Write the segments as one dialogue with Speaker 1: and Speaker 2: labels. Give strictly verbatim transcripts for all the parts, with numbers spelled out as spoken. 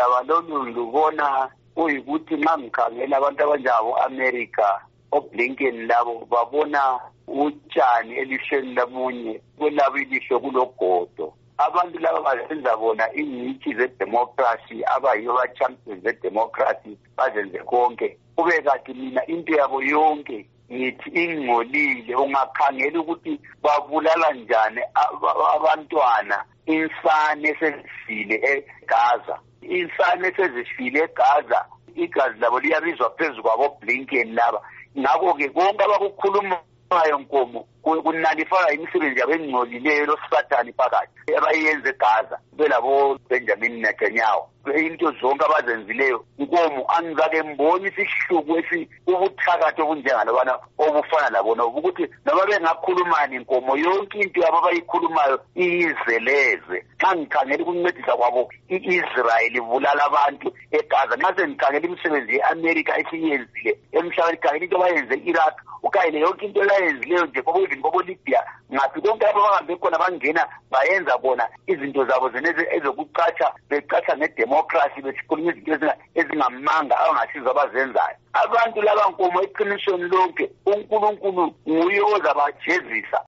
Speaker 1: daba lolu lubona uyikuthi nxa ngikhangela abantu abanjabo America oBlinken labo babona utshani elihlweni lamunye kwelabo ilihlo kulogodo. Abantu laba bazenza bona ingcitshi zedemocracy abayiyo ba-champions zedemocracy bazenze konke. Kube kathi mina into yabo yonke ngithi ingcolile, ungakhangela ukuthi babulala njani abantwana, insane esezifile eGaza. Insane esezifile eGaza, igazi labo liyabizwa phezu kwabo Blinken laba. Ngakho-ke konke abakukhulumayo Nkomo kunalifaka imisebenzi yabo engcolileyo losathani phakathi abayenze eGaza belabo Benjamin Netanyahu. Into zonke abazenzileyo Nkomo angizake mboni isihluku esiubuthakathi obunjengalobana obufana labona ukuthi noma bengakhulumani Nkomo yonke into yabo abayikhulumayo iyizeleze. Xa ngikhangela ukuncedisa kwabo i-Israel ibulala abantu eGaza, nxa sengikhangela imisebenzi ye-America esiyenzile emhlabeni, khangela into abayenze e-Iraq, ukayile yonke into abayenzileyo nje ngobo Libya, ngaphi konke lapho bahambe khona bangena bayenza bona izinto zabo zeneze ezokucatsha, becatsha ngedemocracy, besikhuluma izinto ezingamanga abangasizo abazenzayo. Abantu laba Nkomo eqinisweni lonke uNkulunkulu nguye ozabajezisa.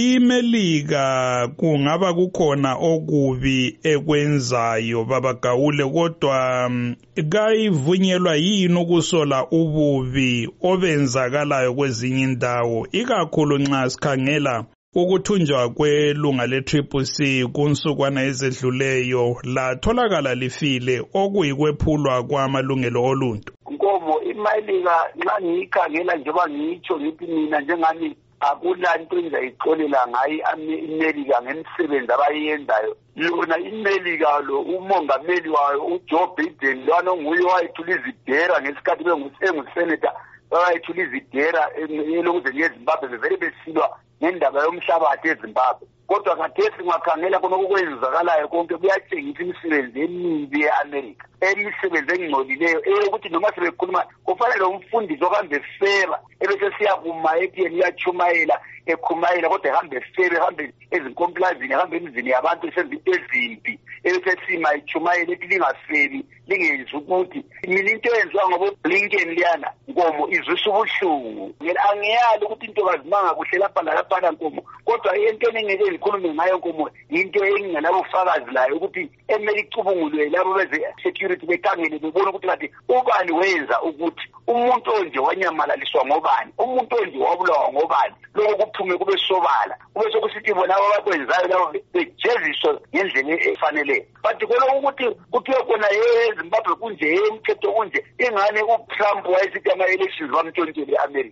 Speaker 2: iMelika kungaba kukhona okubi ekwenzayo babagawule, kodwa kayivunyelwa yini ukusola ububi obenzakalayo kwezinye indawo, ikakhulu nxa sikhangela ukuthunjwa kwelunga le-Triple C kunsukwana ezedluleyo latholakala lifile okuyikwephulwa kwamalungelo oluntu.
Speaker 1: Nkomo iMelika nxa ngiyikhangela njengoba ngitsho ngithi mina njengami akula nto engizayixolela ngayo iMelika ngemisebenzi abayenzayo. Yona iMelika lo umongameli wayo uJoe Biden lwana nguye owayethula izidera ngesikhathi bengusenator, wayethula izidera elokuze ngeZimbabwe bevele besilwa ngendaba yomhlabathi eZimbabwe. Kodwa khathesi ngakhangela khona okwenzakalayo konke kuyatshengisa imisebenzi emibi ye-America, imisebenzi engcolileyo eyokuthi noma sebekhuluma kufanele umfundisi ohambe fera ebese siyakuma etiyeni uyachumayela ekhumayela, kodwa ehambe fera, ehambe ezinkomplazini, ehambe emizini yabantu esenza into ezimbi, ebese sima echumayela ethi lingafeli lingenzi ukuthi mina into eyenziwa ngobo Blinken liyana Nkomo izwisa ubuhlungu. Angiyali ukuthi intokazi manga kuhle lapha nalaphana Nkomo, kodwa into engeke ngikhulume ngayo Nkomo into engingenabufakazi layo ukuthi emele icubungulwe labo beze security bekhangele bebona ukuthi kanti ubani wenza ukuthi umuntu onje wanyamalaliswa ngobani, umuntu onje wabulawa ngobani, lokho kuphume kube sobala, kube sokusithi bona abakwenzayo labo bejeziswa ngendlela efanele. But khona ukuthi kuthiwe khona eZimbabwe kunje, umthetho kunje, ingane uTrump wayesithi ama-elections bamtshontshele eAmerica.